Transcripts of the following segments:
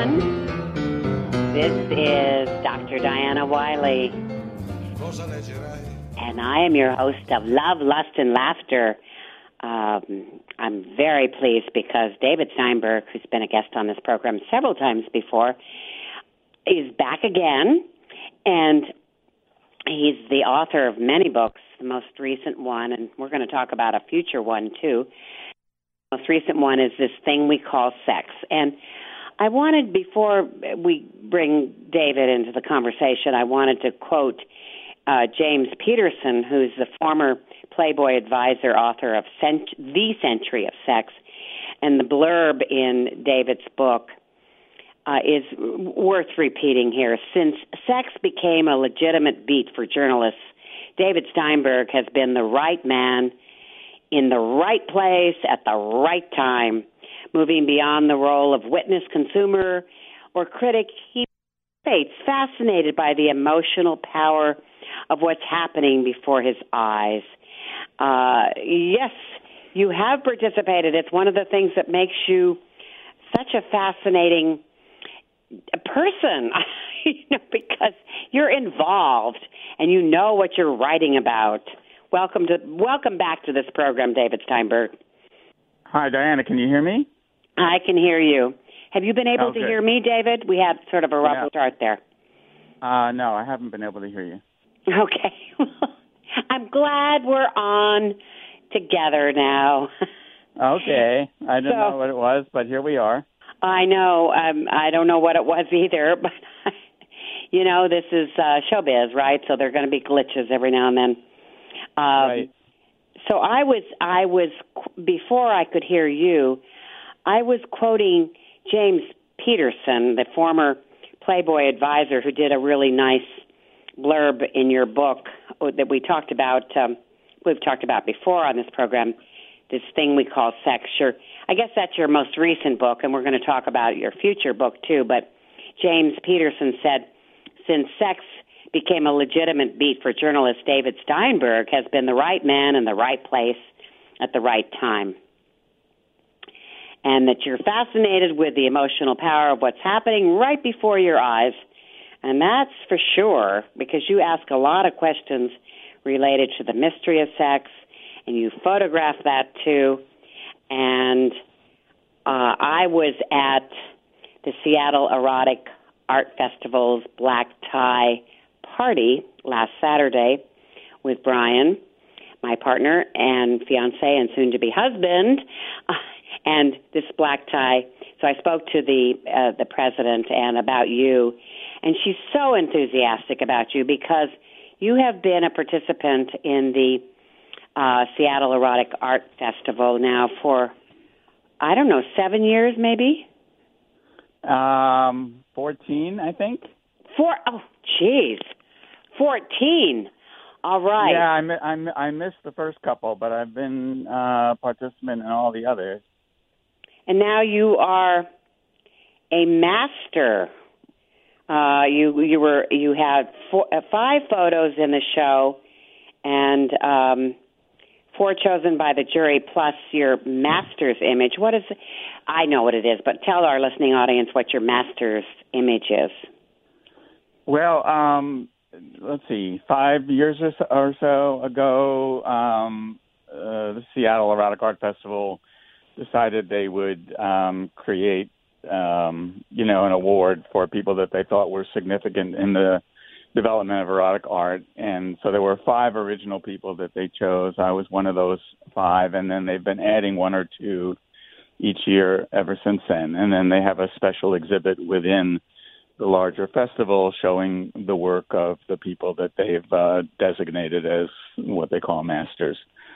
everyone. This is Dr. Diana Wiley, and I am your host of Love, Lust, and Laughter. I'm very pleased because David Steinberg, who's been a guest on this program several times before, is back again, and he's the author of many books, the most recent one, and we're going to talk about a future one, too. The most recent one is This Thing We Call Sex. And I wanted, before we bring David into the conversation, I wanted to quote James Peterson, who's the former Playboy advisor, author of The Century of Sex. And the blurb in David's book is worth repeating here. Since sex became a legitimate beat for journalists, David Steinberg has been the right man in the right place at the right time, moving beyond the role of witness, consumer, or critic. He is fascinated by the emotional power of what's happening before his eyes. Yes, you have participated. It's one of the things that makes you such a fascinating person, because you're involved and you know what you're writing about. Welcome back to this program, David Steinberg. Hi, Diana. Can you hear me? I can hear you. Have you been able to hear me, David? We had sort of a rough start there. No, I haven't been able to hear you. Okay. I'm glad we're on together now. Okay. I don't know what it was, but here we are. I know. I don't know what it was either, but, this is showbiz, right? So there are going to be glitches every now and then. Right. So I was before I could hear you, I was quoting James Peterson, the former Playboy advisor, who did a really nice blurb in your book that we talked about. We've talked about before on this program. This Thing We Call Sex. Sure, I guess that's your most recent book, and we're going to talk about your future book too. But James Peterson said, since sex became a legitimate beat for journalist, David Steinberg has been the right man in the right place at the right time. And that you're fascinated with the emotional power of what's happening right before your eyes. And that's for sure, because you ask a lot of questions related to the mystery of sex, and you photograph that too. And I was at the Seattle Erotic Art Festival's Black Tie party last Saturday with Brian, my partner and fiance and soon-to-be husband, and this black tie. So I spoke to the president and about you, and she's so enthusiastic about you because you have been a participant in the Seattle Erotic Art Festival now for, 7 years maybe? 14, I think. 14. All right. Yeah, I missed the first couple, but I've been a participant in all the others. And now you are a master. You had 5 photos in the show, and 4 chosen by the jury, plus your master's image. What is? I know what it is, but tell our listening audience what your master's image is. Well, let's see. 5 years or so ago, the Seattle Erotic Art Festival decided they would create, an award for people that they thought were significant in the development of erotic art. And so there were 5 original people that they chose. I was one of those 5, and then they've been adding 1 or 2 each year ever since then. And then they have a special exhibit within the larger festival showing the work of the people that they've designated as what they call masters.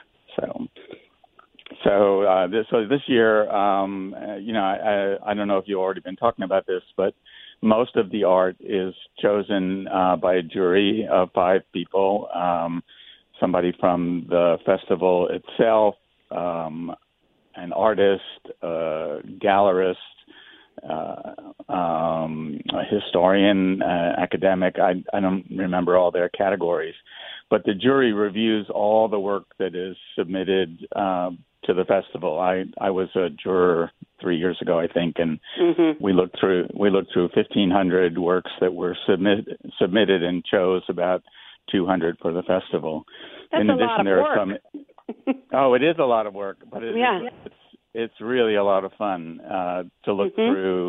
So this year, I don't know if you've already been talking about this, but most of the art is chosen by a jury of 5 people, somebody from the festival itself, an artist, a gallerist, a historian, academic. I don't remember all their categories, but the jury reviews all the work that is submitted to the festival. I was a juror 3 years ago, I think, and we looked through 1,500 works that were submitted and chose about 200 for the festival. That's in addition, a lot of there work. are some. Oh, it is a lot of work, but it's really a lot of fun to look through.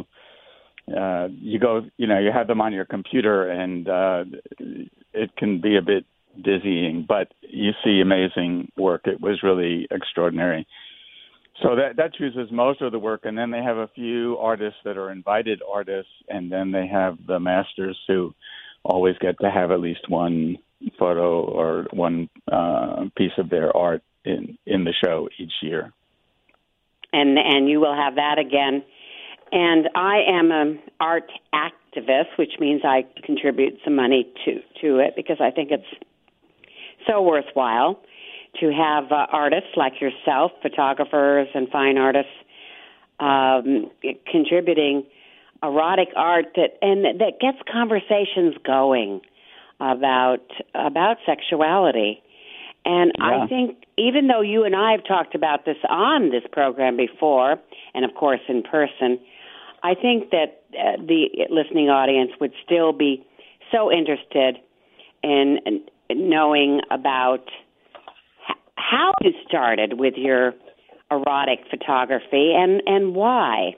You have them on your computer, and it can be a bit dizzying, but you see amazing work. It was really extraordinary. So that chooses most of the work, and then they have a few artists that are invited artists, and then they have the masters who always get to have at least one photo or one piece of their art in the show each year. And you will have that again. And I am an art activist, which means I contribute some money to it because I think it's so worthwhile to have artists like yourself, photographers and fine artists, contributing erotic art that gets conversations going about sexuality. And I think even though you and I have talked about this on this program before, and of course in person, I think that the listening audience would still be so interested in knowing about how you started with your erotic photography and why.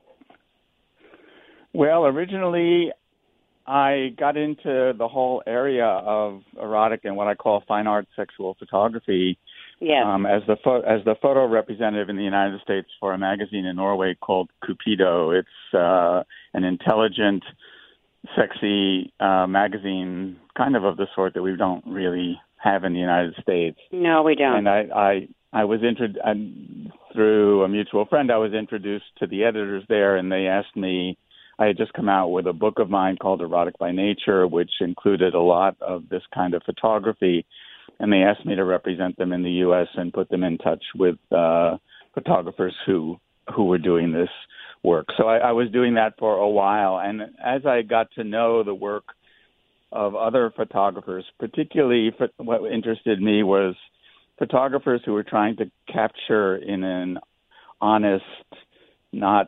Well, originally I got into the whole area of erotic and what I call fine art sexual photography as the photo representative in the United States for a magazine in Norway called Cupido. It's an intelligent, sexy magazine, kind of the sort that we don't really have in the United States. No, we don't. And I was through a mutual friend, I was introduced to the editors there, and they asked me. I had just come out with a book of mine called Erotic by Nature, which included a lot of this kind of photography, and they asked me to represent them in the U.S. and put them in touch with photographers who were doing this work. So I was doing that for a while, and as I got to know the work of other photographers, particularly what interested me was photographers who were trying to capture in an honest, not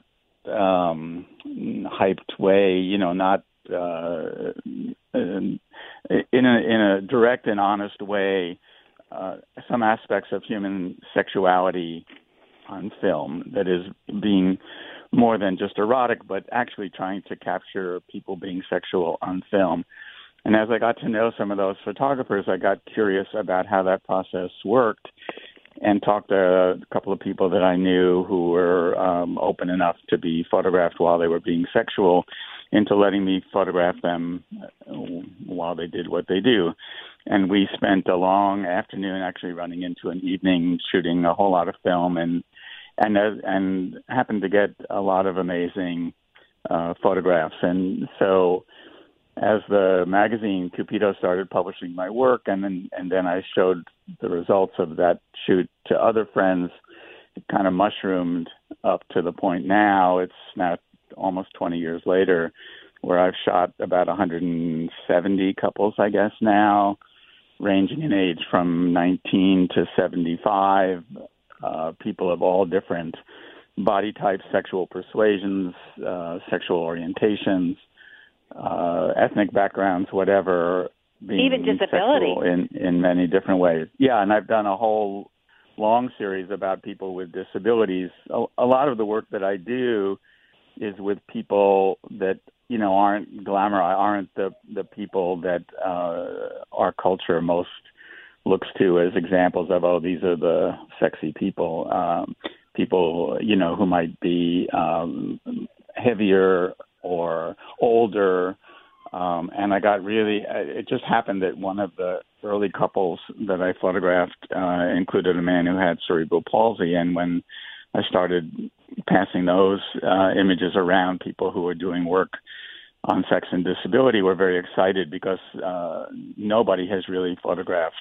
hyped way, not in a direct and honest way, some aspects of human sexuality on film that is being more than just erotic, but actually trying to capture people being sexual on film. And as I got to know some of those photographers, I got curious about how that process worked and talked to a couple of people that I knew who were open enough to be photographed while they were being sexual into letting me photograph them while they did what they do. And we spent a long afternoon actually running into an evening shooting a whole lot of film and happened to get a lot of amazing photographs. And so as the magazine Cupido started publishing my work, and then I showed the results of that shoot to other friends, it kind of mushroomed up to the point now, it's now almost 20 years later, where I've shot about 170 couples, I guess now, ranging in age from 19 to 75, people of all different body types, sexual persuasions, sexual orientations, ethnic backgrounds, whatever, even disability in many different ways. Yeah, and I've done a whole long series about people with disabilities. A lot of the work that I do is with people that aren't the people that our culture most looks to as examples of, oh, these are the sexy people. People who might be heavier or older, and I got it just happened that one of the early couples that I photographed included a man who had cerebral palsy, and when I started passing those images around, people who were doing work on sex and disability were very excited because nobody has really photographed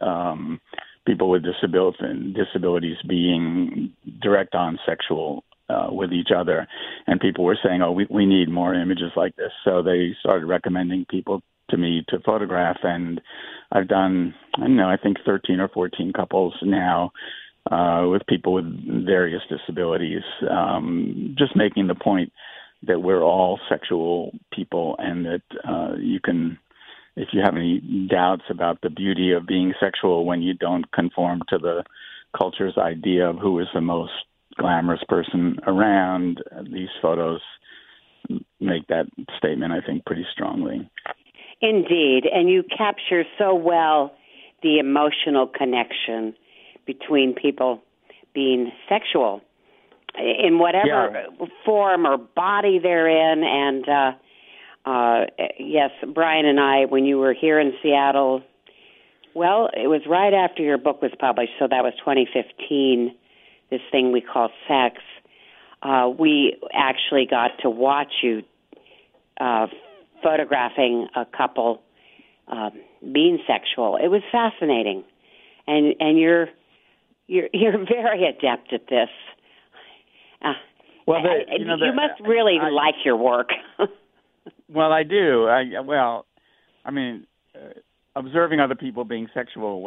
people with disabilities being direct on sexual with each other, and people were saying, "Oh, we need more images like this." So they started recommending people to me to photograph, and I've done, I think 13 or 14 couples now with people with various disabilities, just making the point that we're all sexual people, and that you can, if you have any doubts about the beauty of being sexual when you don't conform to the culture's idea of who is the most glamorous person around, these photos make that statement, I think, pretty strongly. Indeed, and you capture so well the emotional connection between people being sexual in whatever form or body they're in. And yes, Brian and I, when you were here in Seattle, well, it was right after your book was published, so that was 2015, this thing we call Sex. We actually got to watch you photographing a couple being sexual. It was fascinating, and you're very adept at this. You must really like your work. Well, I do. Observing other people being sexual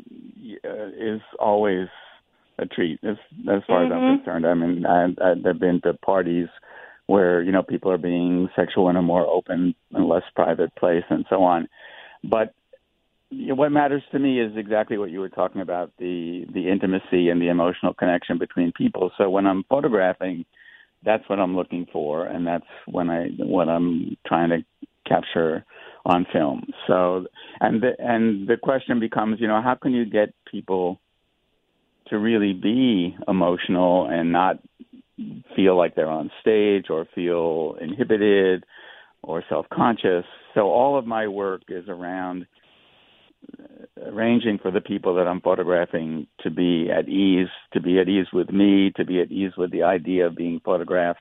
is always a treat, as far as I'm concerned. I mean, I've been to parties where, people are being sexual in a more open and less private place and so on. But what matters to me is exactly what you were talking about, the intimacy and the emotional connection between people. So when I'm photographing, that's what I'm looking for, and that's what I'm trying to capture on film. So, and the question becomes, how can you get people to really be emotional and not feel like they're on stage or feel inhibited or self-conscious? So all of my work is around arranging for the people that I'm photographing to be at ease with me, to be at ease with the idea of being photographed.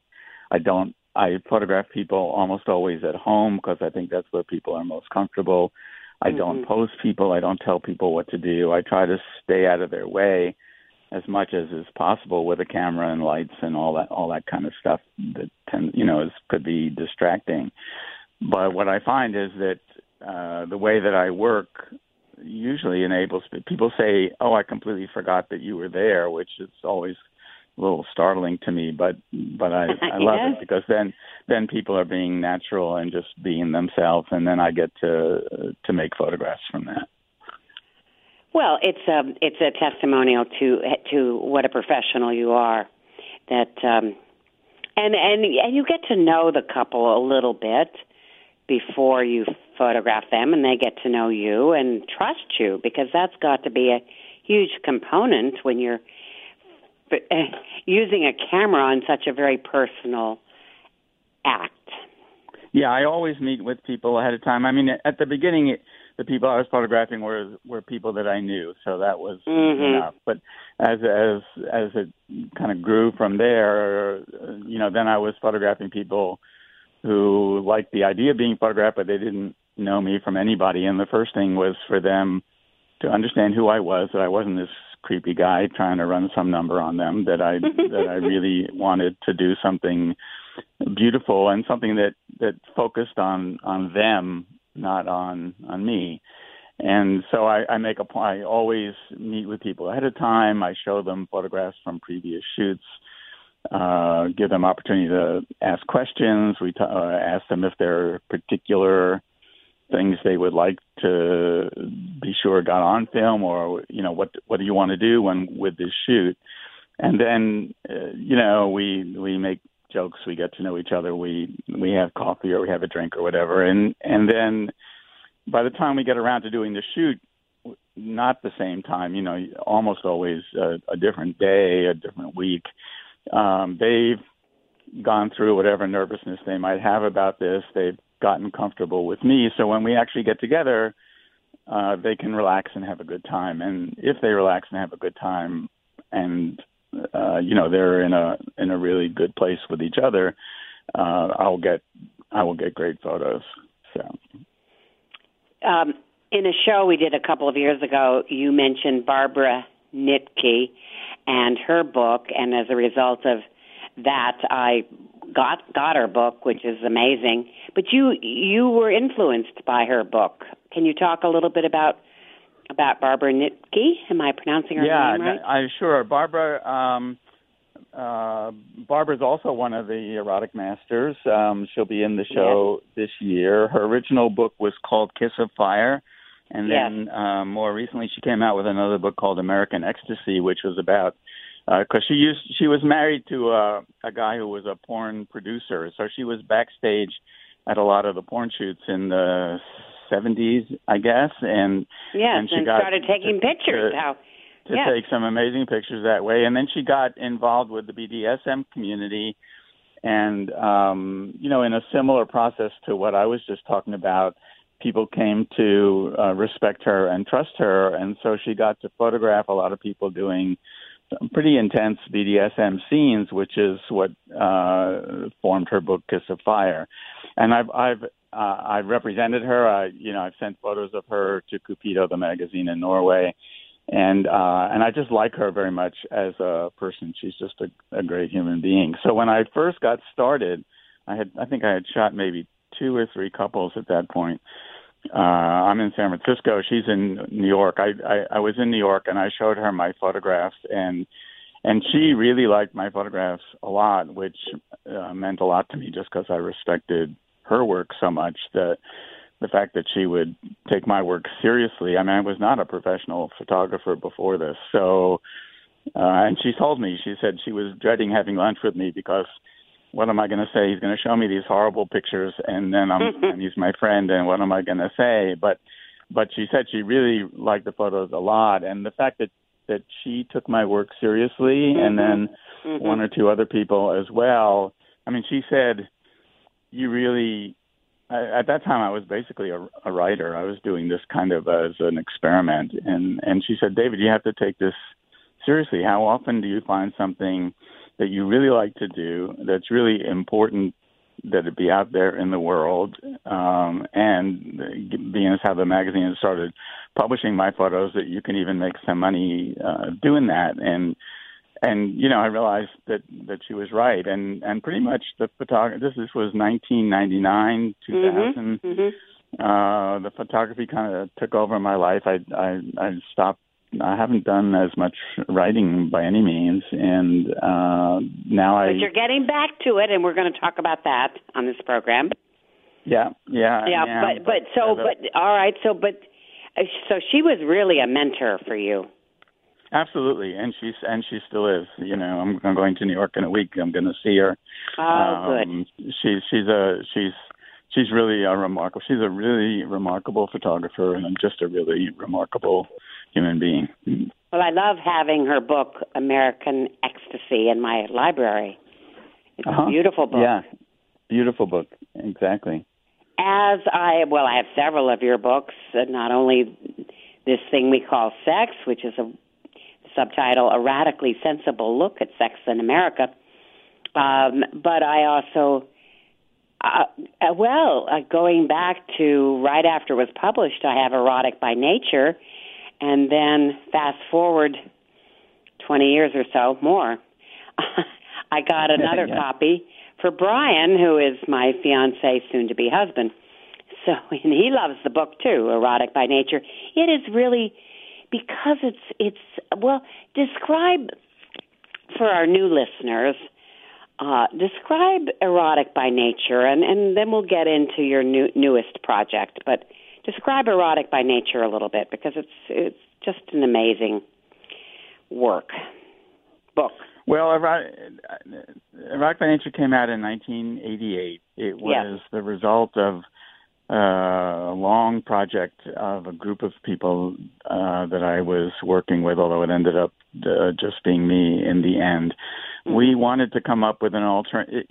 I photograph people almost always at home because I think that's where people are most comfortable. I don't pose people. I don't tell people what to do. I try to stay out of their way as much as is possible with a camera and lights and all that kind of stuff that could be distracting. But what I find is that the way that I work usually enables people say, "Oh, I completely forgot that you were there," which is always a little startling to me, but I love it, because then people are being natural and just being themselves, and then I get to make photographs from that. Well, it's a testimonial to what a professional you are. That and you get to know the couple a little bit before you photograph them, and they get to know you and trust you, because that's got to be a huge component when you're using a camera on such a very personal act. Yeah, I always meet with people ahead of time. I mean, at the beginning, the people I was photographing were people that I knew, so that was enough. But as it kind of grew from there, then I was photographing people who liked the idea of being photographed, but they didn't know me from anybody. And the first thing was for them to understand who I was, that I wasn't this creepy guy trying to run some number on them, that I really wanted to do something beautiful and something that focused on them, not on me. And so I always meet with people ahead of time. I show them photographs from previous shoots, give them opportunity to ask questions. We ask them if there are particular things they would like to be sure got on film, or what do you want to do with this shoot? And then we make jokes, we get to know each other, we have coffee or we have a drink or whatever, and then by the time we get around to doing the shoot, not the same time, almost always a different day, a different week. They've gone through whatever nervousness they might have about this. They've gotten comfortable with me. So when we actually get together, they can relax and have a good time. And if they relax and have a good time, and they're in a really good place with each other, I will get great photos. So, in a show we did a couple of years ago, you mentioned Barbara Nitke and her book, and as a result of that, I got her book, which is amazing. But you were influenced by her book. Can you talk a little bit about about Barbara Nitke. Am I pronouncing her name right? Yeah, sure. Barbara's also one of the erotic masters. She'll be in the show this year. Her original book was called Kiss of Fire. And then more recently she came out with another book called American Ecstasy, which was about because she was married to a guy who was a porn producer. So she was backstage at a lot of the porn shoots in the 70s, I guess. And she started taking pictures. To take some amazing pictures that way. And then she got involved with the BDSM community. And, in a similar process to what I was just talking about, people came to respect her and trust her. And so she got to photograph a lot of people doing some pretty intense BDSM scenes, which is what formed her book, Kiss of Fire. And I've represented her. I've sent photos of her to Cupido, the magazine in Norway. And I just like her very much as a person. She's just a great human being. So when I first got started, I think I had shot maybe 2 or 3 couples at that point. I'm in San Francisco. She's in New York. I was in New York, and I showed her my photographs, and she really liked my photographs a lot, which meant a lot to me just because I respected her work so much. That the fact that she would take my work seriously. I mean, I was not a professional photographer before this. So, and she told me, she said she was dreading having lunch with me because what am I going to say? He's going to show me these horrible pictures and then and he's my friend and what am I going to say? But she said she really liked the photos a lot. And the fact that she took my work seriously and then 1 or 2 other people as well. I mean, she said, you really, at that time, I was basically a writer. I was doing this kind of as an experiment. And she said, David, you have to take this seriously. How often do you find something that you really like to do that's really important that it be out there in the world? And being as how the magazine started publishing my photos, that you can even make some money doing that. And I realized that she was right. And pretty much the photography, this was 1999, 2000. The photography kind of took over my life. I stopped. I haven't done as much writing by any means. And now But you're getting back to it, and we're going to talk about that on this program. Yeah. So she was really a mentor for you. Absolutely, and she still is. I'm going to New York in a week. I'm going to see her. Oh, good. She's really a remarkable. She's a really remarkable photographer and just a really remarkable human being. Well, I love having her book, American Ecstasy, in my library. It's a beautiful book. Yeah, beautiful book. Exactly. I have several of your books, not only this thing we call Sex, which is a subtitle, A Radically Sensible Look at Sex in America, but I also, going back to right after it was published, I have Erotic by Nature, and then fast forward 20 years or so more, I got another copy for Brian, who is my fiancé, soon-to-be husband. So, and he loves the book too, Erotic by Nature. It is really, because describe for our new listeners, describe Erotic by Nature, and then we'll get into your newest project. But describe Erotic by Nature a little bit, because it's just an amazing book. Well, Erotic by Nature came out in 1988. It was the result of a long project of a group of people that I was working with, although it ended up just being me in the end. Mm-hmm. We wanted to come up with an alternative.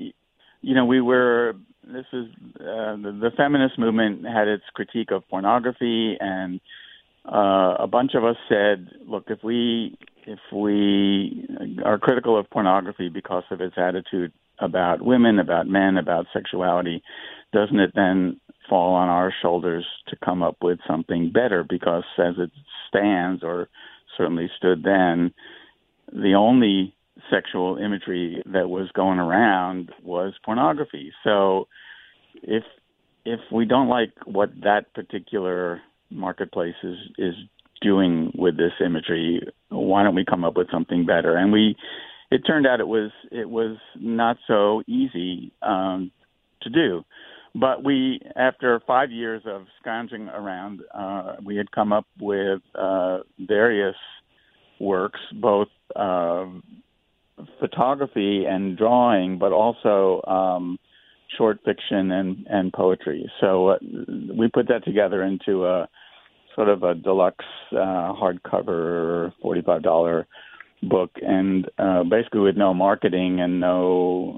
The feminist movement had its critique of pornography, and a bunch of us said, look, if we are critical of pornography because of its attitude about women, about men, about sexuality, doesn't it then fall on our shoulders to come up with something better? Because as it stands, or certainly stood then, the only sexual imagery that was going around was pornography. So if we don't like what that particular marketplace is doing with this imagery? Why don't we come up with something better? And it turned out it was not so easy to do. But after 5 years of scrounging around, we had come up with various works, both photography and drawing, but also short fiction and poetry. So we put that together into a sort of a deluxe hardcover $45 book, and basically with no marketing and no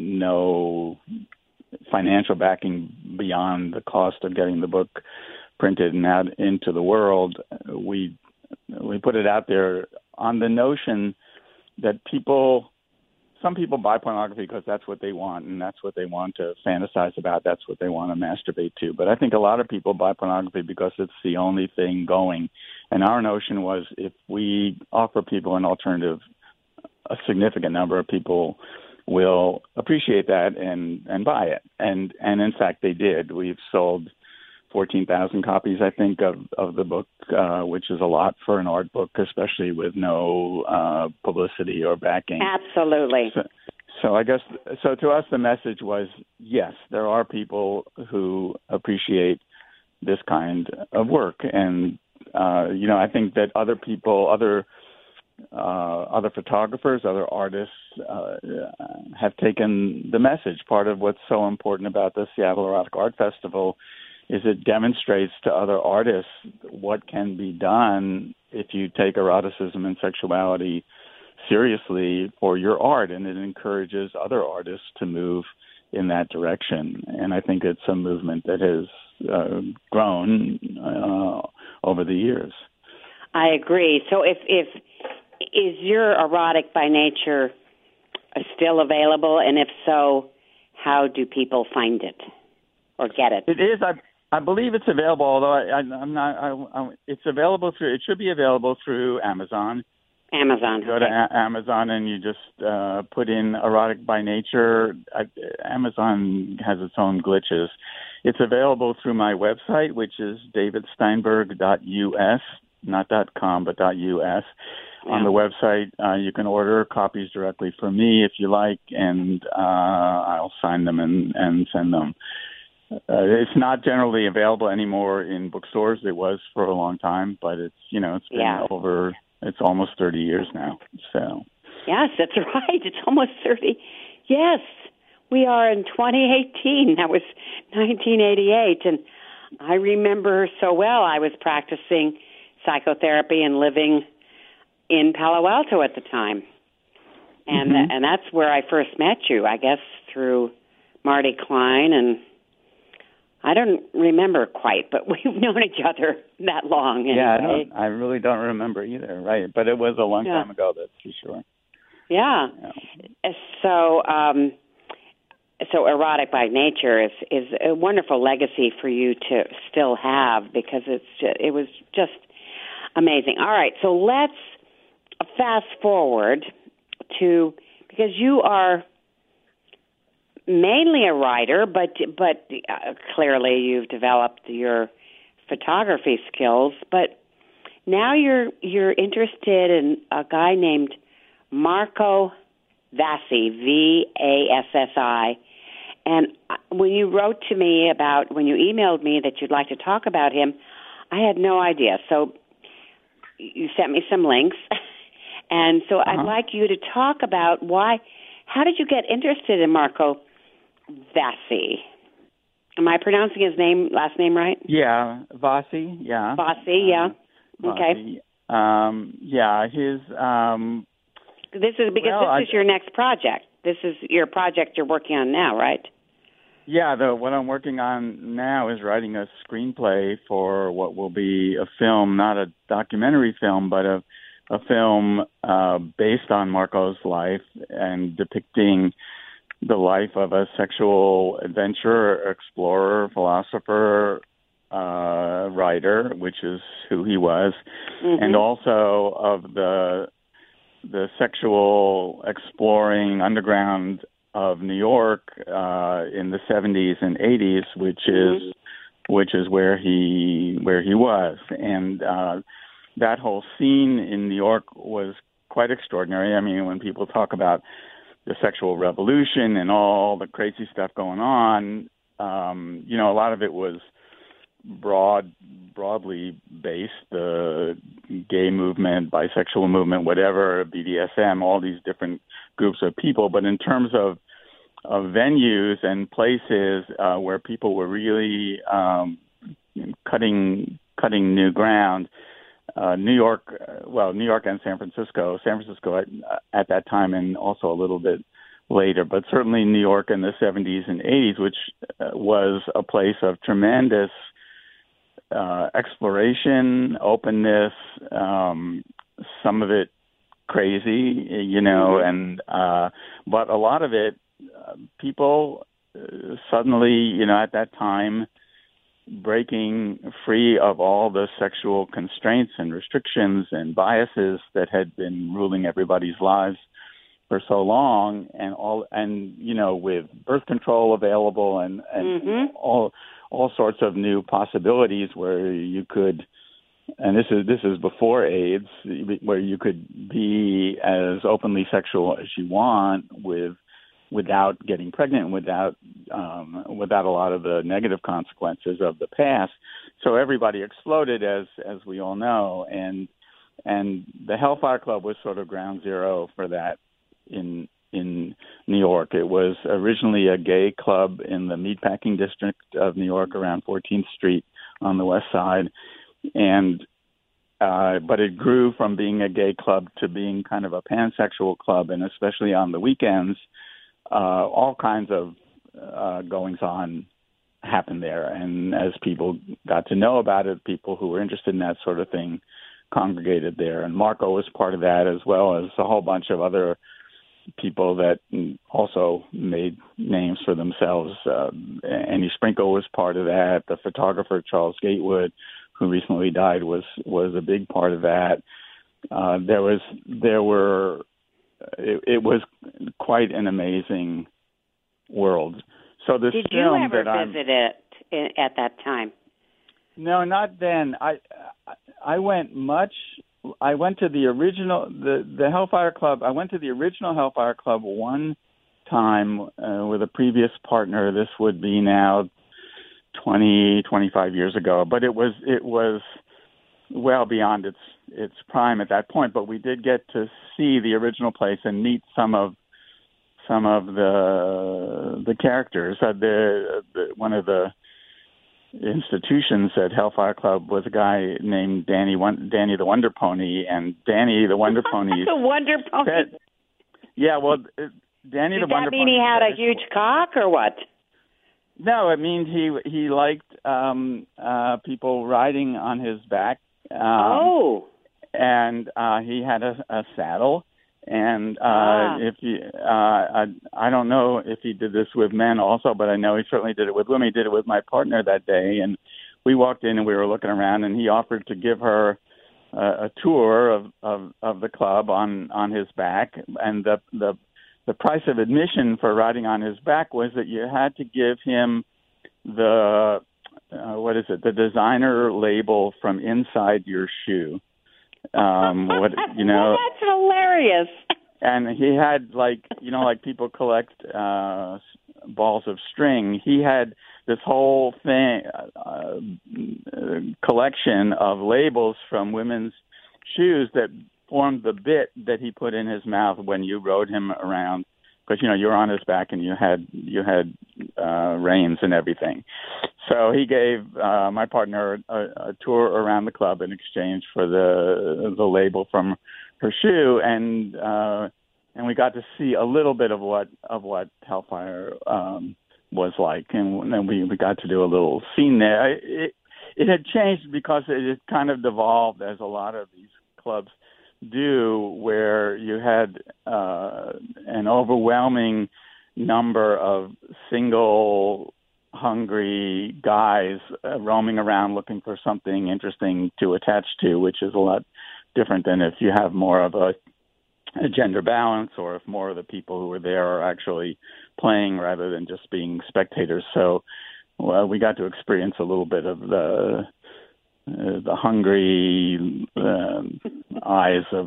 financial backing beyond the cost of getting the book printed and out into the world. We put it out there on the notion that some people buy pornography because that's what they want, and that's what they want to fantasize about. That's what they want to masturbate to. But I think a lot of people buy pornography because it's the only thing going. And our notion was, if we offer people an alternative, a significant number of people will appreciate that and buy it. And in fact, they did. We've sold 14,000 copies, I think, of the book, which is a lot for an art book, especially with no publicity or backing. Absolutely. So I guess, to us, the message was, yes, there are people who appreciate this kind of work. And, I think that other people, other photographers, other artists have taken the message. Part of what's so important about the Seattle Erotic Art Festival is it demonstrates to other artists what can be done if you take eroticism and sexuality seriously for your art, and it encourages other artists to move in that direction. And I think it's a movement that has grown over the years. I agree. So if is your Erotic by Nature still available, and if so, how do people find it or get it? It is. I believe it's available, although I'm not. It's available through. It should be available through Amazon. Amazon. You go to Amazon and you just put in Erotic by Nature. Amazon has its own glitches. It's available through my website, which is davidsteinberg.us, not .com, but .us. Yeah. On the website, you can order copies directly from me if you like, and I'll sign them and send them. It's not generally available anymore in bookstores. It was for a long time, but it's been over. It's almost 30 years now. So yes, that's right. It's almost 30. Yes, we are in 2018. That was 1988, and I remember so well. I was practicing psychotherapy and living in Palo Alto at the time, and and that's where I first met you. I guess through Marty Klein, and I don't remember quite, but we've known each other that long. Anyway. Yeah, I really don't remember either, right? But it was a long time ago, that's for sure. Yeah. So, so Erotic by Nature is a wonderful legacy for you to still have, because it was just amazing. All right, so let's fast forward to, because you are mainly a writer, but clearly you've developed your photography skills. But now you're interested in a guy named Marco Vassi, Vassi. And when you wrote to me when you emailed me that you'd like to talk about him, I had no idea. So you sent me some links, and so I'd like you to talk about how did you get interested in Marco Vassi? Am I pronouncing his last name right? Yeah, Vassi. Yeah. Vassi. Yeah. Okay. Yeah. His. This is because this is your next project. This is your project you're working on now, right? Yeah. What I'm working on now is writing a screenplay for what will be a film, not a documentary film, but a film based on Marco's life and depicting the life of a sexual adventurer, explorer, philosopher, writer, which is who he was, and also of the sexual exploring underground of New York in the 70s and 80s, which is where he was. And that whole scene in New York was quite extraordinary. I mean, when people talk about the sexual revolution and all the crazy stuff going on, a lot of it was broadly based, the gay movement, bisexual movement, whatever, BDSM, all these different groups of people. But in terms of venues and places where people were really cutting new ground, New York and San Francisco at that time, and also a little bit later, but certainly New York in the 70s and 80s, which was a place of tremendous exploration, openness, some of it crazy, and but a lot of it, people suddenly, at that time, breaking free of all the sexual constraints and restrictions and biases that had been ruling everybody's lives for so long, and with birth control available and all sorts of new possibilities where you could, and this is before AIDS, where you could be as openly sexual as you want without getting pregnant, without a lot of the negative consequences of the past. So everybody exploded, as we all know, and the Hellfire Club was sort of ground zero for that in New York. It was originally a gay club in the meatpacking district of New York around 14th Street on the west side, and but it grew from being a gay club to being kind of a pansexual club, and especially on the weekends, all kinds of goings-on happened there. And as people got to know about it, people who were interested in that sort of thing congregated there. And Marco was part of that, as well as a whole bunch of other people that also made names for themselves. Annie Sprinkle was part of that. The photographer Charles Gatewood, who recently died, was a big part of that. It was quite an amazing world. So this Did film you ever that visit it at that time? No, not then. I went much. I went to the original, the Hellfire Club. I went to the original Hellfire Club one time with a previous partner. This would be now 25 years ago. But it was well beyond its prime at that point. But we did get to see the original place and meet some of the characters. One of the institutions at Hellfire Club was a guy named Danny the Wonder Pony, and Danny the Wonder Pony. The Wonder Pony. Yeah, well, Danny the Wonder Pony. Does that mean he had a huge cock or what? No, it means he liked people riding on his back. And he had a saddle. And if you, I don't know if he did this with men also, but I know he certainly did it with women. He did it with my partner that day, and we walked in and we were looking around, and he offered to give her a tour of the club on his back, and the price of admission for riding on his back was that you had to give him the the designer label from inside your shoe. Well, that's hilarious. And he had like people collect balls of string. He had this whole thing, collection of labels from women's shoes that formed the bit that he put in his mouth when you rode him around, because you were on his back and you had reins and everything. So he gave my partner a tour around the club in exchange for the label from her shoe, and we got to see a little bit of what Hellfire was like, and then we got to do a little scene there. It had changed because it had kind of devolved, as a lot of these clubs do, where you had an overwhelming number of single hungry guys roaming around looking for something interesting to attach to, which is a lot different than if you have more of a gender balance, or if more of the people who were there are actually playing rather than just being spectators. So we got to experience a little bit of the hungry eyes of,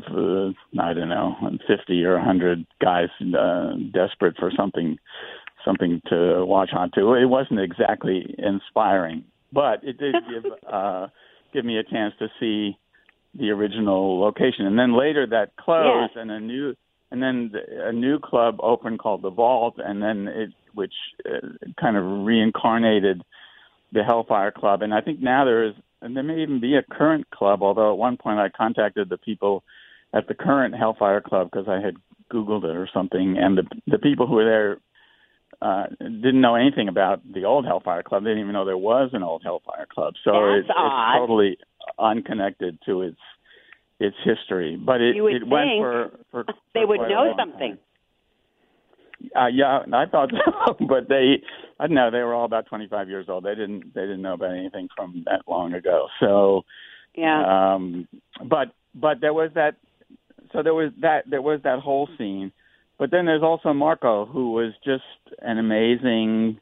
50 or 100 guys desperate for something to watch onto. It wasn't exactly inspiring, but it did give me a chance to see the original location. And then later that closed, and a new club opened called the Vault, and then which kind of reincarnated the Hellfire Club. And I think now there may even be a current club, although at one point I contacted the people at the current Hellfire Club because I had Googled it or something, and the people who were there didn't know anything about the old Hellfire Club. They didn't even know there was an old Hellfire Club. So it's totally unconnected to its history. But it went for they would know something. Yeah, I thought so, but I don't know, they were all about 25 years old. They didn't know about anything from that long ago. So, yeah. But there was that. So there was that whole scene. But then there's also Marco, who was just an amazing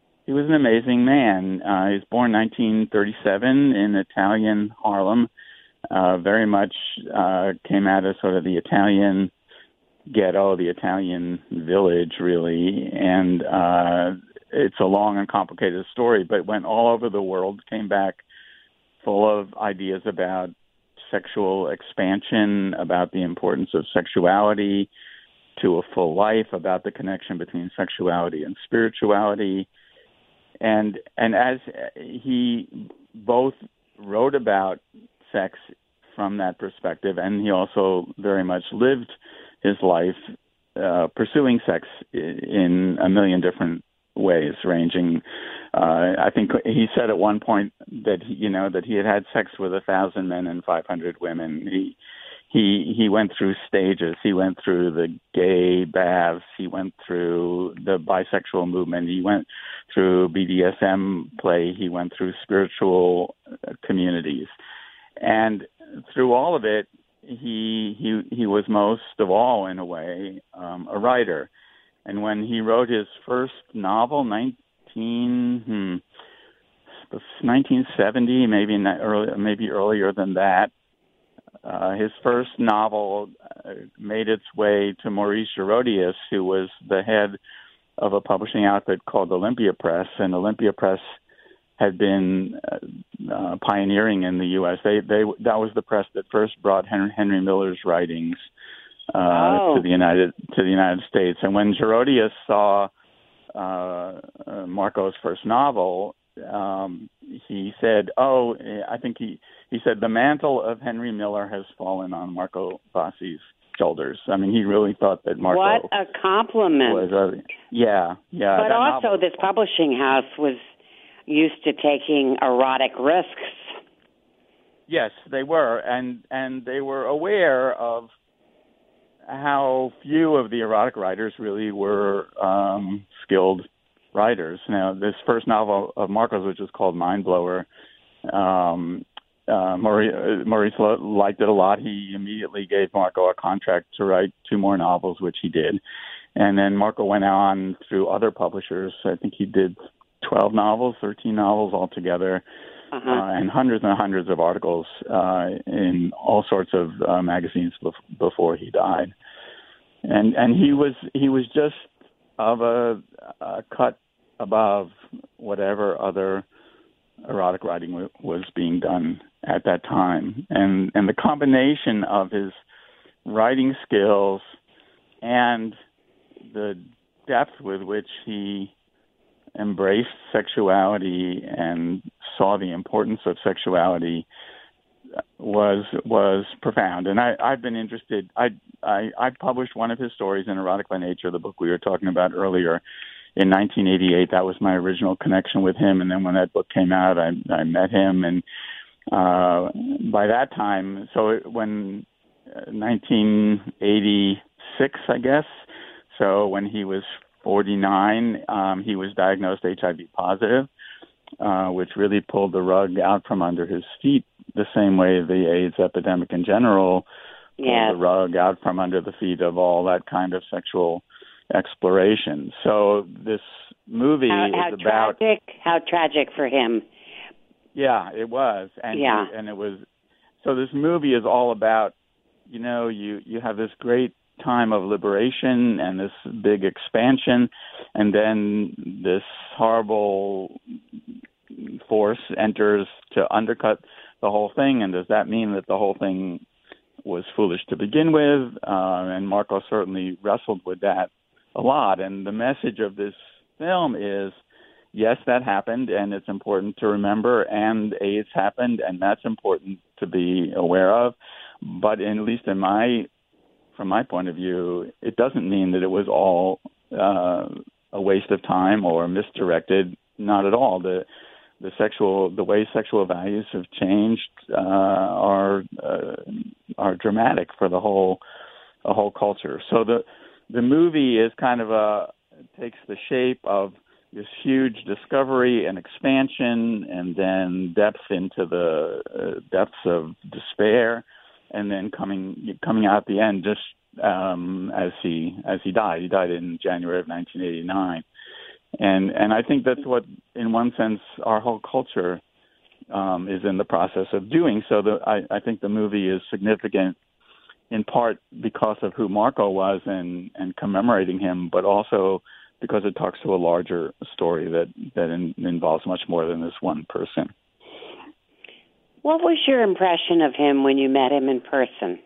man. He was born 1937 in Italian Harlem. Very much came out of sort of the Italian ghetto, the Italian village, really. And it's a long and complicated story, but went all over the world, came back full of ideas about sexual expansion, about the importance of sexuality to a full life, about the connection between sexuality and spirituality. And as he both wrote about sex from that perspective, and he also very much lived his life pursuing sex in a million different ways, ranging. I think he said at one point that he had sex with 1,000 men and 500 women. He went through stages. He went through the gay baths. He went through the bisexual movement. He went through BDSM play. He went through spiritual communities, and through all of it, he was most of all, in a way, a writer. And when he wrote his first novel, 1970, maybe earlier than that, his first novel made its way to Maurice Gerodius, who was the head of a publishing outfit called Olympia Press, and Olympia Press had been pioneering in the U.S. That was the press that first brought Henry Miller's writings to the United States. And when Gerodius saw Marco's first novel, he said, I think he said, the mantle of Henry Miller has fallen on Marco Bassi's shoulders. I mean, he really thought that Marco... What a compliment. Was yeah. But also this publishing house was used to taking erotic risks. Yes, they were. And they were aware of how few of the erotic writers really were skilled writers. Now, this first novel of Marco's, which was called Mind Blower, Maurice liked it a lot. He immediately gave Marco a contract to write 2 more novels, which he did. And then Marco went on through other publishers. I think he did 13 novels altogether, and hundreds of articles in all sorts of magazines before he died. And he was just of a cut above whatever other erotic writing was being done at that time. And the combination of his writing skills and the depth with which he embraced sexuality and saw the importance of sexuality was profound. And I've been interested. I published one of his stories in Erotic by Nature, the book we were talking about earlier, in 1988. That was my original connection with him. And then when that book came out, I met him. And by that time, when 1986, I guess, so when he was 49, he was diagnosed HIV positive, which really pulled the rug out from under his feet, the same way the AIDS epidemic in general pulled the rug out from under the feet of all that kind of sexual exploration. So this movie is about... How tragic for him. Yeah, it was, and Yeah. and it was. So this movie is all about, you have this great time of liberation and this big expansion, and then this horrible force enters to undercut the whole thing. And does that mean that the whole thing was foolish to begin with? And Marco certainly wrestled with that a lot. And the message of this film is, yes, that happened, and it's important to remember, and AIDS happened, and that's important to be aware of. But at least from my point of view, it doesn't mean that it was all a waste of time or misdirected. Not at all. The way sexual values have changed are dramatic for the whole culture. So the movie is kind of takes the shape of this huge discovery and expansion, and then depth into the depths of despair, and then coming out at the end, just as he died. He died in January of 1989, and I think that's what, in one sense, our whole culture is in the process of doing. So I think the movie is significant in part because of who Marco was and commemorating him, but also because it talks to a larger story that involves much more than this one person. What was your impression of him when you met him in person?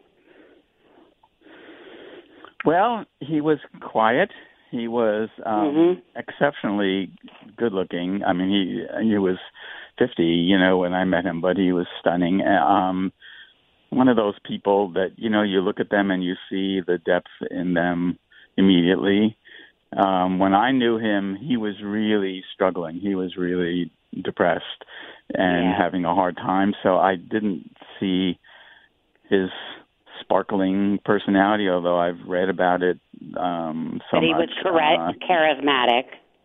Well, he was quiet. He was exceptionally good-looking. I mean, he was 50, when I met him, but he was stunning. One of those people that, you look at them and you see the depth in them immediately. When I knew him, he was really struggling. He was really depressed and having a hard time. So I didn't see his sparkling personality, although I've read about it so much. But he was charismatic.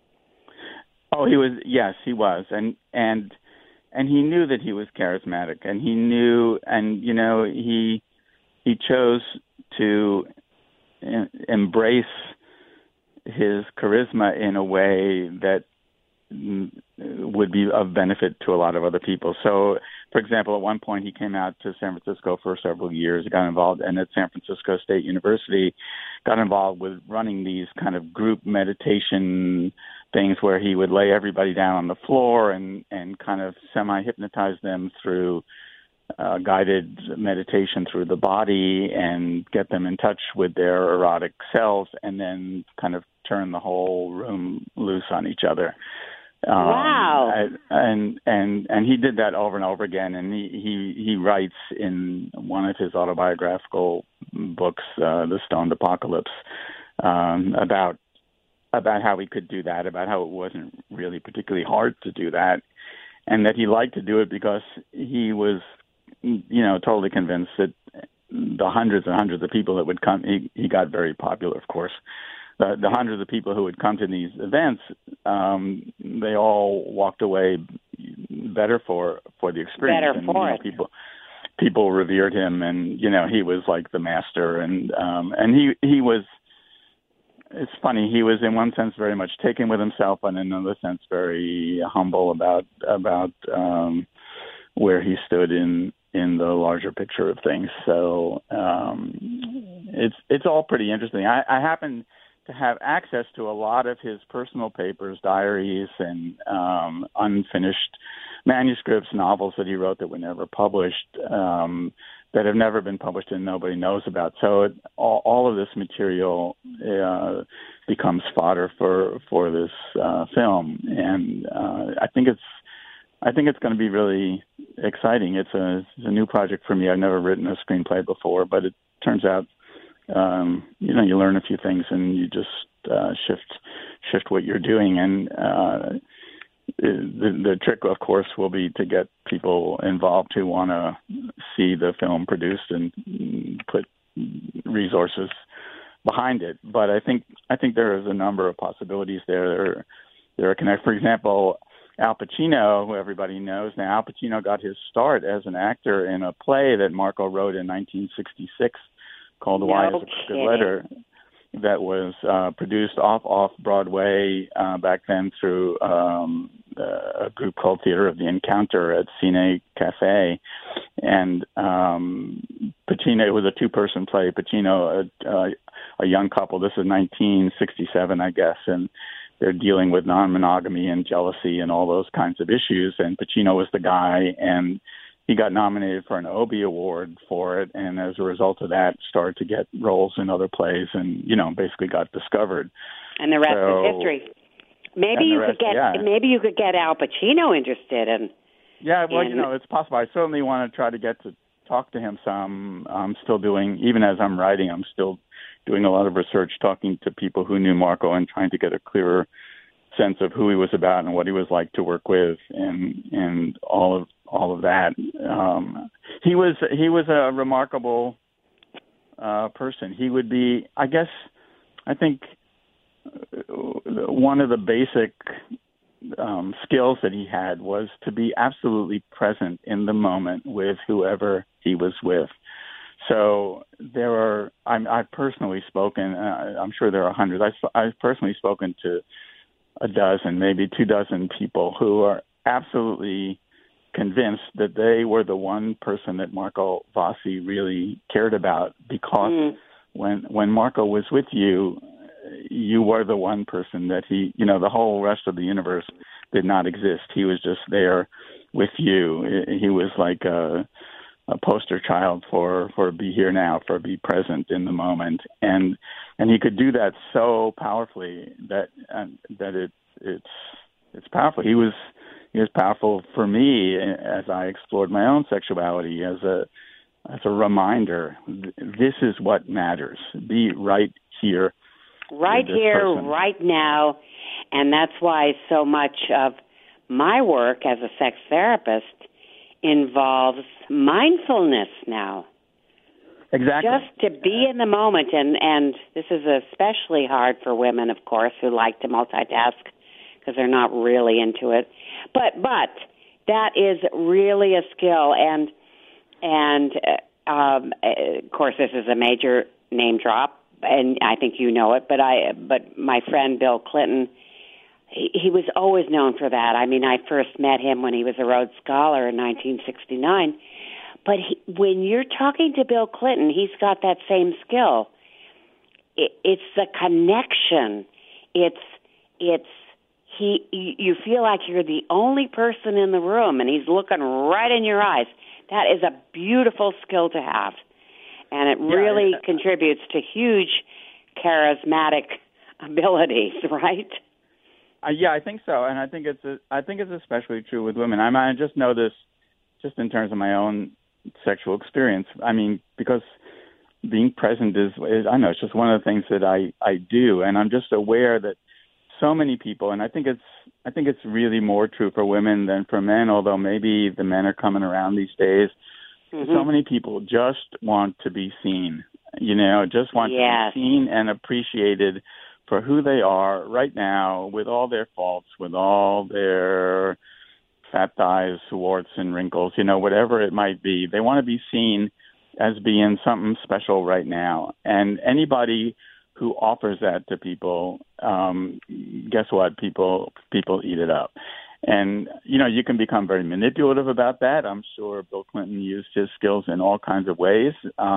Oh, he was. Yes, he was, and he knew that he was charismatic, and he knew, and he chose to embrace his charisma in a way that would be of benefit to a lot of other people. So, for example, at one point he came out to San Francisco for several years. He got involved, and at San Francisco State University, got involved with running these kind of group meditation things where he would lay everybody down on the floor and kind of semi-hypnotize them through guided meditation through the body and get them in touch with their erotic selves, and then kind of turn the whole room loose on each other. Wow! And he did that over and over again. And he writes in one of his autobiographical books, The Stoned Apocalypse, about how he could do that, about how it wasn't really particularly hard to do that, and that he liked to do it because he was, totally convinced that the hundreds and hundreds of people that would come, he got very popular, of course. The hundreds of people who would come to these events, they all walked away better for the experience. Better for it. People revered him, and he was like the master, and he was. It's funny. He was, in one sense, very much taken with himself, and in another sense, very humble about where he stood in the larger picture of things. So it's all pretty interesting. I happen to have access to a lot of his personal papers, diaries, and unfinished manuscripts, novels that he wrote that were never published, that have never been published and nobody knows about. So all of this material becomes fodder for this film, and I think it's going to be really exciting. It's a new project for me. I've never written a screenplay before, but it turns out you learn a few things and you just shift what you're doing. And the trick, of course, will be to get people involved who want to see the film produced and put resources behind it. But I think there is a number of possibilities there. There are connect. For example, Al Pacino, who everybody knows now, Al Pacino got his start as an actor in a play that Marco wrote in 1966 called Why Is a Crooked Letter, that was produced off Broadway back then through a group called Theater of the Encounter at Cine Cafe, and Pacino. It was a two-person play. Pacino, a young couple. This is 1967, I guess, and they're dealing with non-monogamy and jealousy and all those kinds of issues. And Pacino was the guy, and he got nominated for an Obie Award for it, and as a result of that, started to get roles in other plays, and basically got discovered. And the rest is history. Maybe you could get Al Pacino interested in. Yeah, well, it's possible. I certainly want to try to get to talk to him some. I'm still doing, even as I'm writing, I'm still doing a lot of research, talking to people who knew Marco and trying to get a clearer sense of who he was about and what he was like to work with, and all of that. He was a remarkable person. He would be, I think one of the basic skills that he had was to be absolutely present in the moment with whoever he was with. So I've personally spoken, I'm sure there are hundreds, I've personally spoken to a dozen, maybe 24 people who are absolutely convinced that they were the one person that Marco Vassi really cared about, because when Marco was with you, you were the one person that he, the whole rest of the universe did not exist. He was just there with you. He was like a poster child for be here now, for be present in the moment, and he could do that so powerfully that it's powerful. He was powerful for me as I explored my own sexuality as a reminder. This is what matters. Be right here. Right here, right now. And that's why so much of my work as a sex therapist involves mindfulness now. Exactly. Just to be in the moment. And this is especially hard for women, of course, who like to multitask because they're not really into it. But that is really a skill. And of course, this is a major name drop, and I think you know it. But my friend Bill Clinton, he was always known for that. I mean, I first met him when he was a Rhodes Scholar in 1969. But when you're talking to Bill Clinton, he's got that same skill. It's the connection. You feel like you're the only person in the room, and he's looking right in your eyes. That is a beautiful skill to have, and it really contributes to huge charismatic abilities, right? I think so, and I think it's especially true with women. I just know this, just in terms of my own sexual experience. I mean, because being present is I know it's just one of the things that I do, and I'm just aware that so many people, and I think it's really more true for women than for men, although maybe the men are coming around these days. Mm-hmm. So many people just want to be seen, just want to be seen and appreciated for who they are right now, with all their faults, with all their fat thighs, warts and wrinkles, whatever it might be. They want to be seen as being something special right now. And anybody who offers that to people, guess what? People eat it up. And, you can become very manipulative about that. I'm sure Bill Clinton used his skills in all kinds of ways.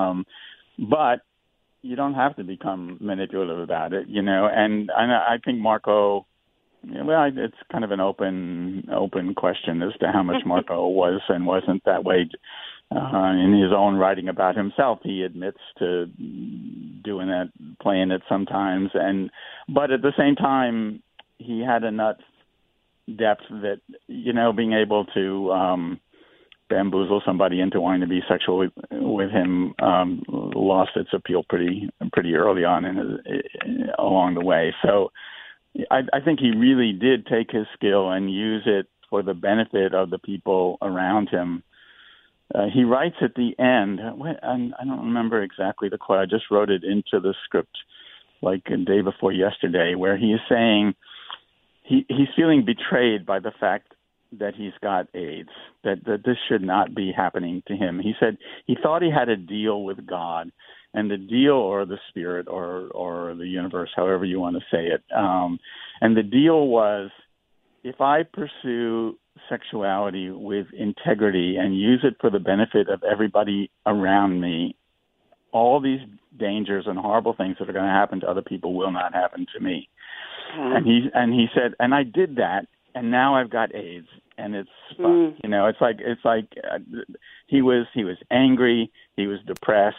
But you don't have to become manipulative about it, And I think Marco, it's kind of an open question as to how much Marco was and wasn't that way. In his own writing about himself, he admits to doing that, playing it sometimes, but at the same time, he had enough depth that being able to bamboozle somebody into wanting to be sexual with him lost its appeal pretty early on along the way. So I think he really did take his skill and use it for the benefit of the people around him. He writes at the end, I don't remember exactly the quote, I just wrote it into the script like a day before yesterday, where he is saying he's feeling betrayed by the fact that he's got AIDS, that this should not be happening to him. He said he thought he had a deal with God, and the deal, or the spirit, or the universe, however you want to say it, and the deal was, if I pursue sexuality with integrity and use it for the benefit of everybody around me, all these dangers and horrible things that are going to happen to other people will not happen to me. And he said, and I did that, and now I've got AIDS, and it's it's like he was angry, he was depressed,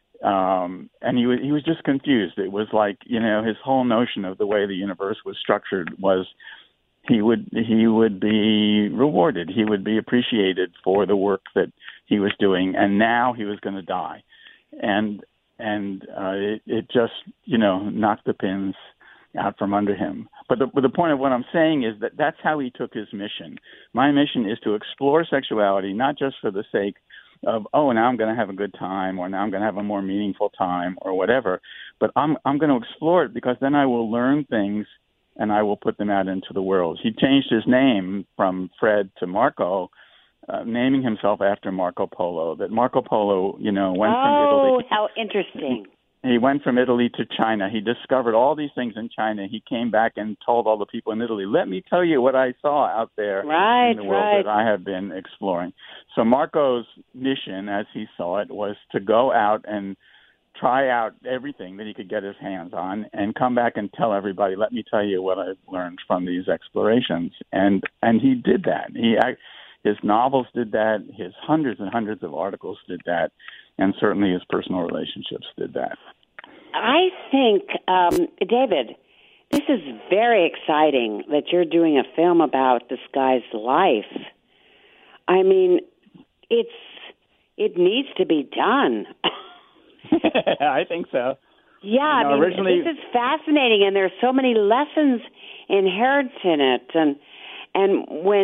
and he was just confused. It was like, his whole notion of the way the universe was structured was he would be rewarded, he would be appreciated for the work that he was doing, and now he was going to die. And it just, knocked the pins out from under him. But the point of what I'm saying is that that's how he took his mission. My mission is to explore sexuality, not just for the sake of, now I'm going to have a good time, or now I'm going to have a more meaningful time, or whatever. But I'm going to explore it because then I will learn things and I will put them out into the world. He changed his name from Fred to Marco, naming himself after Marco Polo. That Marco Polo, went from Italy. Oh, how interesting. He went from Italy to China. He discovered all these things in China. He came back and told all the people in Italy, let me tell you what I saw out there in the world that I have been exploring. So Marco's mission, as he saw it, was to go out and try out everything that he could get his hands on and come back and tell everybody, let me tell you what I've learned from these explorations. And he did that. His novels did that. His hundreds and hundreds of articles did that. And certainly his personal relationships did that. I think, David, this is very exciting that you're doing a film about this guy's life. I mean, it needs to be done. I think so. Yeah, this is fascinating, and there's so many lessons inherent in it. And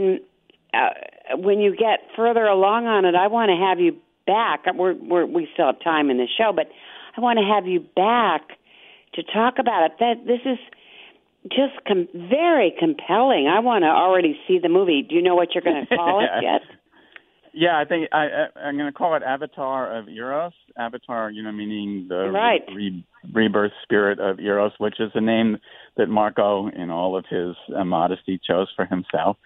when you get further along on it, I want to have you back. We still have time in the show, but I want to have you back to talk about it. This is just very compelling. I want to already see the movie. Do you know what you're going to call it yet? Yeah, I think I'm going to call it Avatar of Eros. Avatar, meaning the rebirth spirit of Eros, which is a name that Marco, in all of his modesty, chose for himself.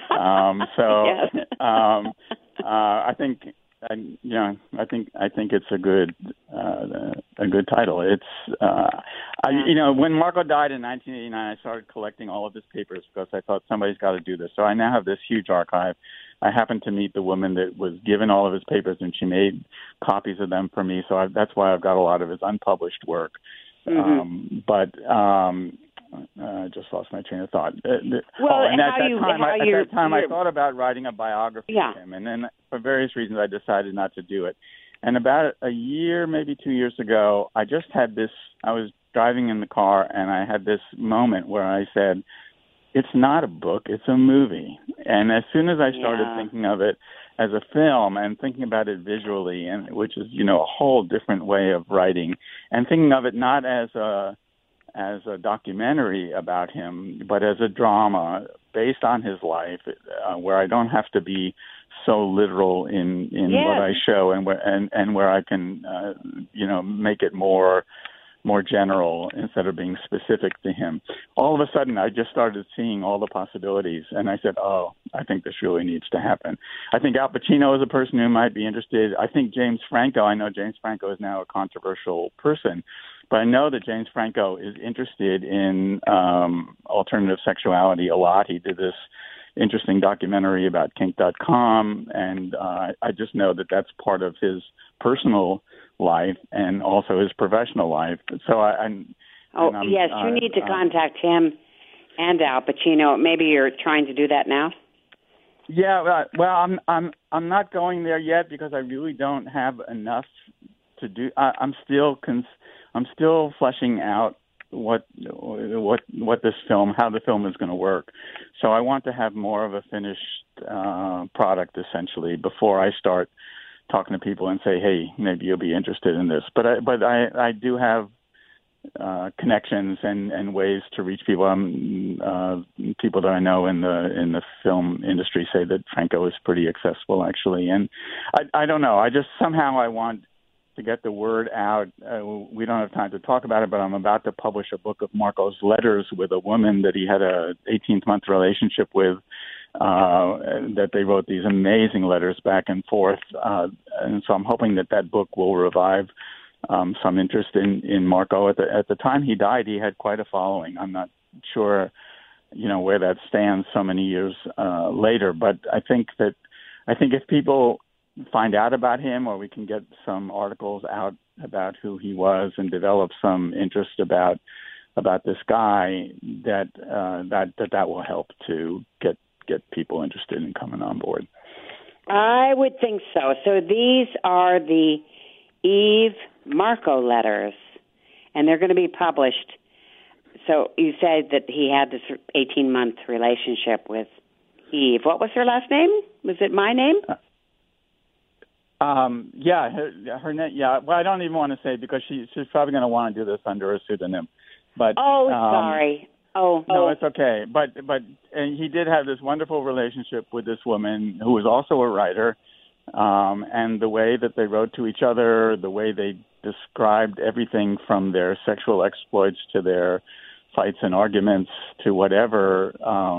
I think it's a good title. It's when Marco died in 1989, I started collecting all of his papers because I thought somebody's got to do this. So I now have this huge archive. I happened to meet the woman that was given all of his papers, and she made copies of them for me. So that's why I've got a lot of his unpublished work. Mm-hmm. I just lost my train of thought. At that time, I thought about writing a biography of him, and then for various reasons, I decided not to do it. And about a year, maybe 2 years ago, I just had this. I was driving in the car, and I had this moment where I said, "It's not a book; it's a movie." And as soon as I started thinking of it as a film and thinking about it visually, and which is a whole different way of writing, and thinking of it not as a documentary about him, but as a drama based on his life, where I don't have to be so literal in what I show, and where I can make it more general instead of being specific to him. All of a sudden, I just started seeing all the possibilities, and I said, I think this really needs to happen. I think Al Pacino is a person who might be interested. I think James Franco, I know James Franco is now a controversial person, but I know that James Franco is interested in alternative sexuality a lot. He did this interesting documentary about kink.com, and I just know that that's part of his personal life and also his professional life. So you need to contact him and Al Pacino. Maybe you're trying to do that now. Yeah, well, I'm not going there yet because I really don't have enough to do. I'm still fleshing out what this film, how the film is going to work. So I want to have more of a finished product essentially before I start talking to people and say, hey, maybe you'll be interested in this. But I do have connections and ways to reach people. People that I know in the film industry say that Franco is pretty accessible, actually. And I don't know. I just somehow I want the word out. We don't have time to talk about it, but I'm about to publish a book of Marco's letters with a woman that he had a 18-month relationship with. That they wrote these amazing letters back and forth, and so I'm hoping that book will revive some interest in Marco. At the time he died, he had quite a following. I'm not sure, where that stands so many years later, but I think if people find out about him, or we can get some articles out about who he was and develop some interest about this guy, that will help to get people interested in coming on board. I would think so. So these are the Eve Marco letters, and they're going to be published. So you said that he had this 18-month relationship with Eve. What was her last name? Was it my name? Yeah, her name. Yeah, well, I don't even want to say because she's probably going to want to do this under a pseudonym. But sorry. No, it's okay. But and he did have this wonderful relationship with this woman who was also a writer, and the way that they wrote to each other, the way they described everything from their sexual exploits to their fights and arguments to whatever,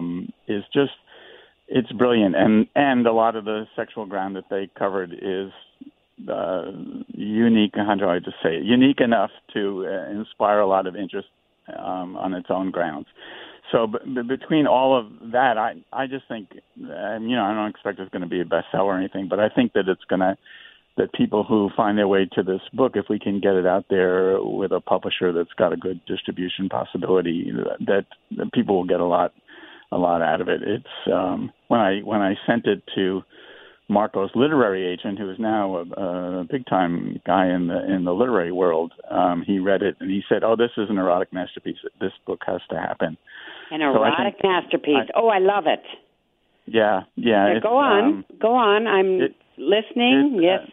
it's brilliant. And a lot of the sexual ground that they covered is unique. How do I just say it? Unique enough to inspire a lot of interest on its own grounds. So between all of that, I just think, I don't expect it's going to be a bestseller or anything, but I think that that people who find their way to this book, if we can get it out there with a publisher that's got a good distribution possibility, that people will get a lot out of it. It's when I sent it to Marco's literary agent, who is now a big-time guy in the literary world, he read it and he said, "Oh, this is an erotic masterpiece. This book has to happen." An erotic masterpiece. I love it. Yeah. Go on. I'm listening. Yes.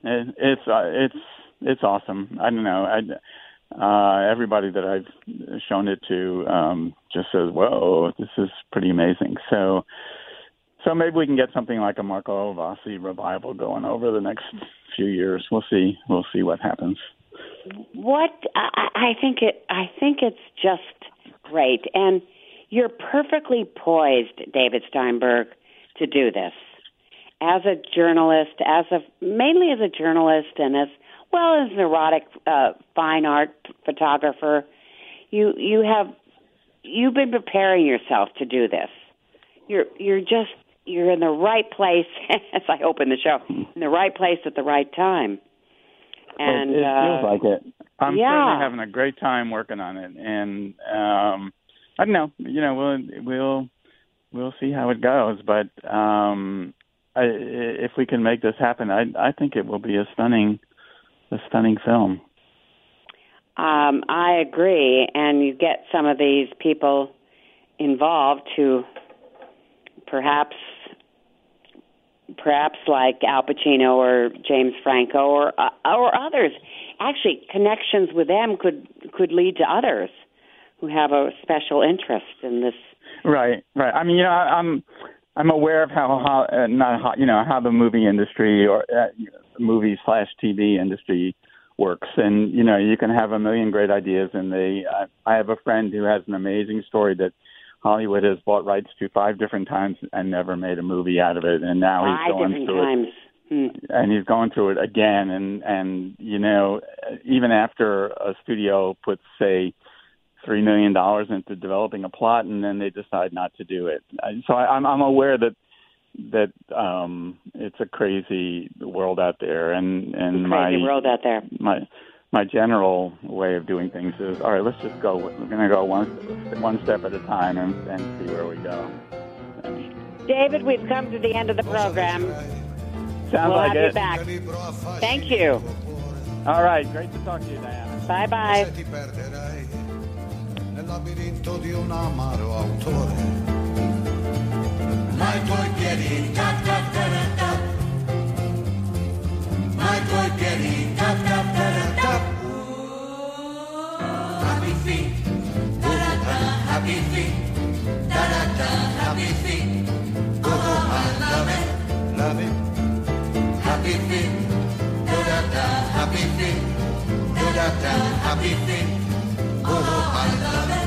It's awesome. I don't know. Everybody that I've shown it to just says, "Whoa, this is pretty amazing." So maybe we can get something like a Marco Vassi revival going over the next few years. We'll see what happens. I think it's just great, and you're perfectly poised, David Steinberg, to do this as a journalist, mainly as a journalist, and as well as an erotic fine art photographer. You've been preparing yourself to do this. You're in the right place, as I open the show, in the right place at the right time. And it feels like it. I'm certainly having a great time working on it, and I don't know. We'll see how it goes, but if we can make this happen, I think it will be a stunning film. I agree, and you get some of these people involved who perhaps like Al Pacino or James Franco or others. Actually, connections with them could lead to others who have a special interest in this. Right. I mean, I'm aware of how the movie industry or movie/TV industry works, and you can have a million great ideas, and I have a friend who has an amazing story that Hollywood has bought rights to 5 different times and never made a movie out of it, and now he's going through it. And he's going through it again, and even after a studio puts, say, $3 million into developing a plot, and then they decide not to do it. So I'm aware that it's a crazy world out there, and my general way of doing things is, all right, let's just go. We're going to go one step at a time and see where we go. David, we've come to the end of the program. Sounds like it. We'll have you back. Thank you. All right, great to talk to you, Diana. Bye-bye. Nel labirinto di un amaro autore, ma i tuoi piedi tap tap tap tap, ma i tuoi piedi tap tap tap tap. Happy feet, da da da, happy feet, da da da, happy feet. Oh, I love it, happy feet, da da da, happy feet. da da, happy feet. Oh, I love it.